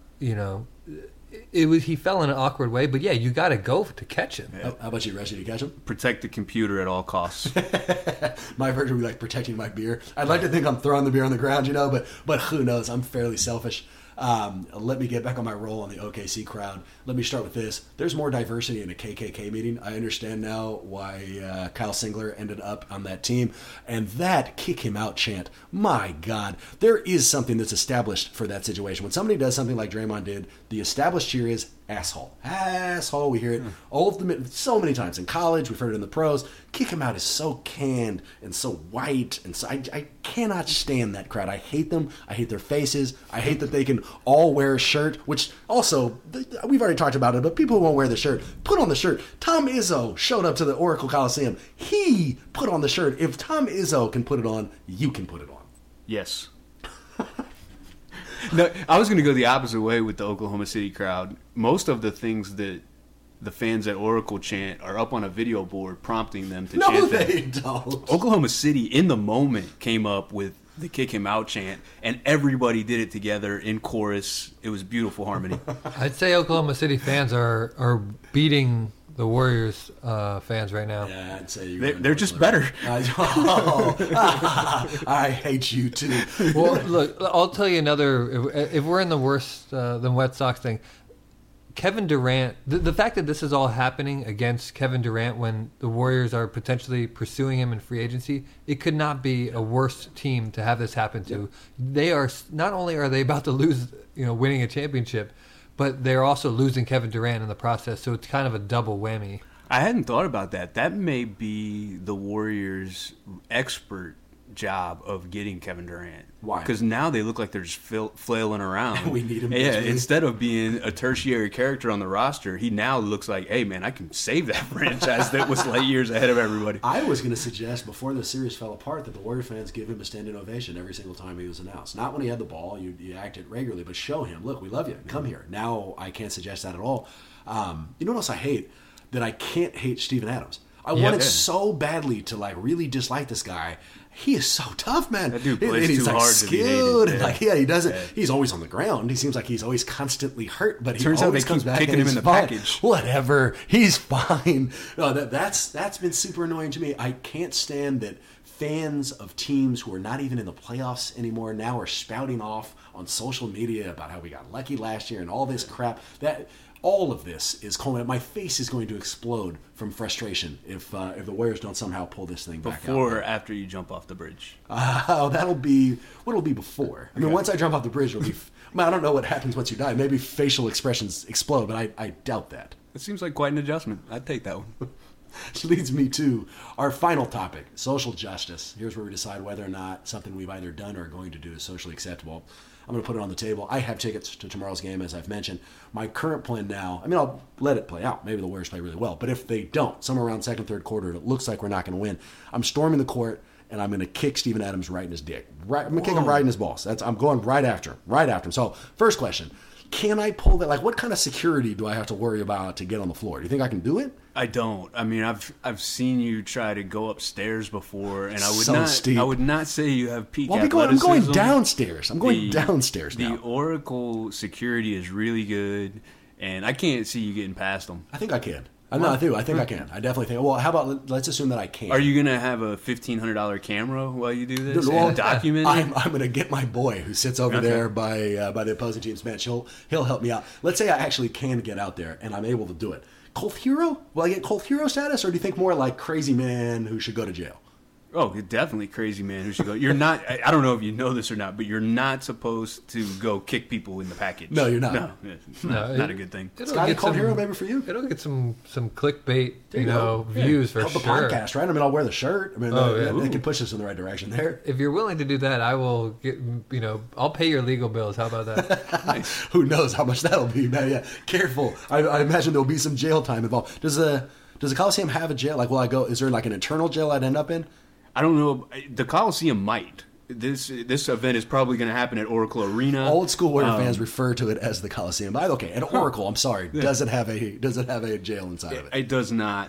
Speaker 4: he fell in an awkward way, but yeah, you got to go to catch him.
Speaker 3: Yeah. How about you, Rusty? Did you catch him?
Speaker 5: Protect the computer at all costs.
Speaker 3: My version would be like protecting my beer. I'd like to think I'm throwing the beer on the ground, but who knows? I'm fairly selfish. Let me get back on my roll on the OKC crowd. Let me start with this. There's more diversity in a KKK meeting. I understand now why Kyle Singler ended up on that team. And that kick him out chant, my God, there is something that's established for that situation. When somebody does something like Draymond did, the established cheer is asshole. Asshole. We hear it so many times in college. We've heard it in the pros. Kick him out is so canned and so white. And so I cannot stand that crowd. I hate them. I hate their faces. I hate that they can all wear a shirt, which also, we've already talked about it, but people who won't wear the shirt, put on the shirt. Tom Izzo showed up to the Oracle Coliseum. He put on the shirt. If Tom Izzo can put it on, you can put it on.
Speaker 5: Yes. No, I was going to go the opposite way with the Oklahoma City crowd. Most of the things that the fans at Oracle chant are up on a video board prompting them to chant that.
Speaker 3: No, they don't.
Speaker 5: Oklahoma City, in the moment, came up with the kick him out chant, and everybody did it together in chorus. It was beautiful harmony.
Speaker 4: I'd say Oklahoma City fans are beating the Warriors fans right now.
Speaker 3: Yeah, I'd say
Speaker 5: they're just better.
Speaker 3: I hate you too.
Speaker 4: Well, look, I'll tell you another. If we're in the worse than Wet Sox thing, Kevin Durant, the fact that this is all happening against Kevin Durant when the Warriors are potentially pursuing him in free agency, it could not be a worse team to have this happen to. Yep. They are, not only are they about to lose, winning a championship, but they're also losing Kevin Durant in the process. So it's kind of a double whammy.
Speaker 5: I hadn't thought about that. That may be the Warriors' expert job of getting Kevin Durant.
Speaker 3: Why?
Speaker 5: Because now they look like they're just flailing around.
Speaker 3: We need him.
Speaker 5: Yeah, instead of being a tertiary character on the roster, he now looks like, hey, man, I can save that franchise that was light years ahead of everybody.
Speaker 3: I was going to suggest before the series fell apart that the Warrior fans give him a standing ovation every single time he was announced. Not when he had the ball, you act it regularly, but show him, look, we love you, come here. Now I can't suggest that at all. You know what else I hate? That I can't hate Steven Adams. I wanted so badly to like really dislike this guy. He is so tough, man.
Speaker 5: That dude plays
Speaker 3: he's
Speaker 5: too
Speaker 3: like
Speaker 5: hard to be
Speaker 3: skilled,
Speaker 5: hated.
Speaker 3: and like he doesn't. Yeah. He's always on the ground. He seems like he's always constantly hurt, but he
Speaker 5: turns out
Speaker 3: always
Speaker 5: they
Speaker 3: comes
Speaker 5: keep
Speaker 3: back
Speaker 5: kicking
Speaker 3: and
Speaker 5: him in
Speaker 3: he's
Speaker 5: the
Speaker 3: fine.
Speaker 5: package.
Speaker 3: Whatever, he's fine. No, that's been super annoying to me. I can't stand that fans of teams who are not even in the playoffs anymore now are spouting off on social media about how we got lucky last year and all this crap. That all of this is culminating. My face is going to explode from frustration if the Warriors don't somehow pull this thing back out.
Speaker 5: Before or after you jump off the bridge?
Speaker 3: That'll be what'll be before. I mean, once I jump off the bridge, it'll be. I don't know what happens once you die. Maybe facial expressions explode, but I doubt that.
Speaker 5: It seems like quite an adjustment. I'd take that one.
Speaker 3: Which leads me to our final topic, social justice. Here's where we decide whether or not something we've either done or are going to do is socially acceptable. I'm going to put it on the table. I have tickets to tomorrow's game, as I've mentioned. My current plan now, I mean, I'll let it play out. Maybe the Warriors play really well. But if they don't, somewhere around second, third quarter, it looks like we're not going to win. I'm storming the court, and I'm going to kick Steven Adams right in his dick. I'm going to kick him right in his balls. I'm going right after him. So, first question. Can I pull that? Like, what kind of security do I have to worry about to get on the floor? Do you think I can do it?
Speaker 5: I don't. I mean, I've seen you try to go upstairs before, and
Speaker 3: I
Speaker 5: would not say you have peak
Speaker 3: I'm
Speaker 5: athleticism.
Speaker 3: going downstairs. I'm going downstairs now.
Speaker 5: The Oracle security is really good, and I can't see you getting past them.
Speaker 3: I think I can. I think I can. I definitely think. Well, how about let's assume that I can.
Speaker 5: Are you going to have a $1,500 camera while you do this and document it?
Speaker 3: I'm going to get my boy who sits over there by the opposing team's bench. He'll help me out. Let's say I actually can get out there and I'm able to do it. Cult hero? Will I get cult hero status, or do you think more like crazy man who should go to jail?
Speaker 5: Oh, definitely crazy man who should go. You're not. I don't know if you know this or not, but you're not supposed to go kick people in the package.
Speaker 3: No, you're not.
Speaker 5: No, not a good thing.
Speaker 3: Scotty, cult hero maybe for you.
Speaker 4: It'll get some clickbait, views for
Speaker 3: help
Speaker 4: sure.
Speaker 3: the podcast, right? I mean, I'll wear the shirt. I mean, they can push us in the right direction there.
Speaker 4: If you're willing to do that, I will get. I'll pay your legal bills. How about that?
Speaker 5: Nice.
Speaker 3: Who knows how much that'll be, man? Yeah, careful. I imagine there'll be some jail time involved. Does the Coliseum have a jail? Like, will I go? Is there like an internal jail I'd end up in?
Speaker 5: I don't know. The Coliseum might. This event is probably going to happen at Oracle Arena.
Speaker 3: Old school Warrior fans refer to it as the Coliseum. Okay, at Oracle, I'm sorry, does it have a jail inside of it?
Speaker 5: It does not.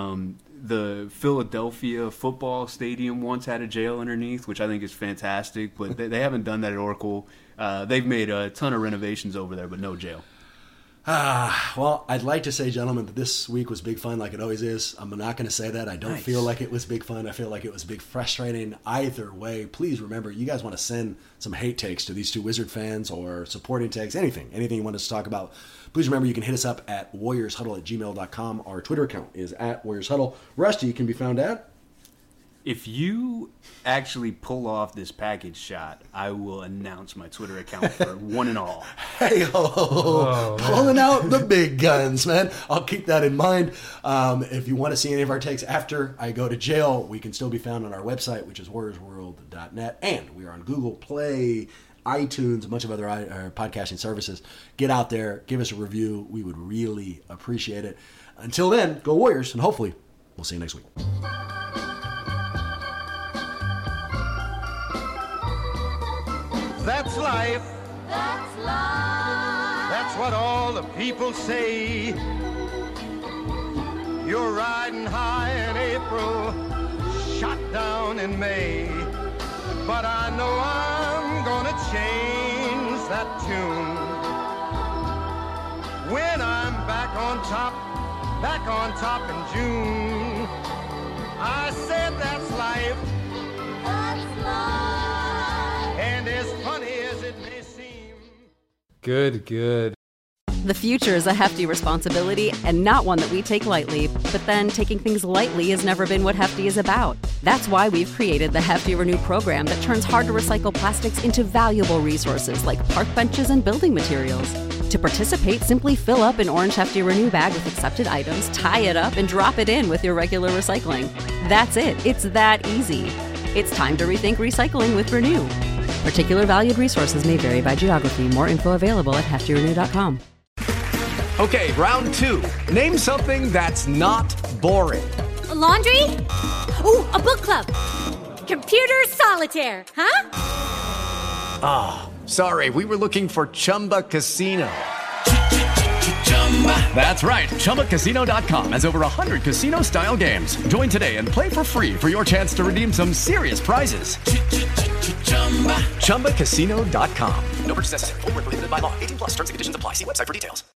Speaker 5: The Philadelphia football stadium once had a jail underneath, which I think is fantastic, but they haven't done that at Oracle. They've made a ton of renovations over there, but no jail.
Speaker 3: Well, I'd like to say, gentlemen, that this week was big fun like it always is. I'm not going to say that. I don't feel like it was big fun. I feel like it was big frustrating. Either way, please remember, you guys want to send some hate takes to these two Wizard fans or supporting takes, anything you want us to talk about. Please remember, you can hit us up at warriorshuddle@gmail.com. Our Twitter account is at warriorshuddle. Rusty can be found at...
Speaker 5: If you actually pull off this package shot, I will announce my Twitter account for one and all.
Speaker 3: Hey-ho! Pulling out the big guns, man. I'll keep that in mind. If you want to see any of our takes after I go to jail, we can still be found on our website, which is warriorsworld.net. And we are on Google Play, iTunes, a bunch of other podcasting services. Get out there. Give us a review. We would really appreciate it. Until then, go Warriors, and hopefully we'll see you next week.
Speaker 6: That's life.
Speaker 7: That's life.
Speaker 6: That's what all the people say. You're riding high in April, shot down in May. But I know I'm gonna change that tune. When I'm back on top in June. I said that's life.
Speaker 7: That's life.
Speaker 6: And as funny as it may seem.
Speaker 4: Good.
Speaker 1: The future is a hefty responsibility and not one that we take lightly. But then taking things lightly has never been what Hefty is about. That's why we've created the Hefty Renew program that turns hard-to-recycle plastics into valuable resources like park benches and building materials. To participate, simply fill up an orange Hefty Renew bag with accepted items, tie it up, and drop it in with your regular recycling. That's it. It's that easy. It's time to rethink recycling with Renew. Particular valued resources may vary by geography. More info available at heftyrenew.com.
Speaker 8: Okay, round two. Name something that's not boring.
Speaker 9: A laundry? Ooh, a book club. Computer solitaire, huh?
Speaker 8: Ah, oh, sorry, we were looking for Chumba Casino. That's right, ChumbaCasino.com has over 100 casino-style games. Join today and play for free for your chance to redeem some serious prizes. ChumbaCasino.com. No purchase necessary. Void where prohibited by law. 18+ terms and conditions apply. See website for details.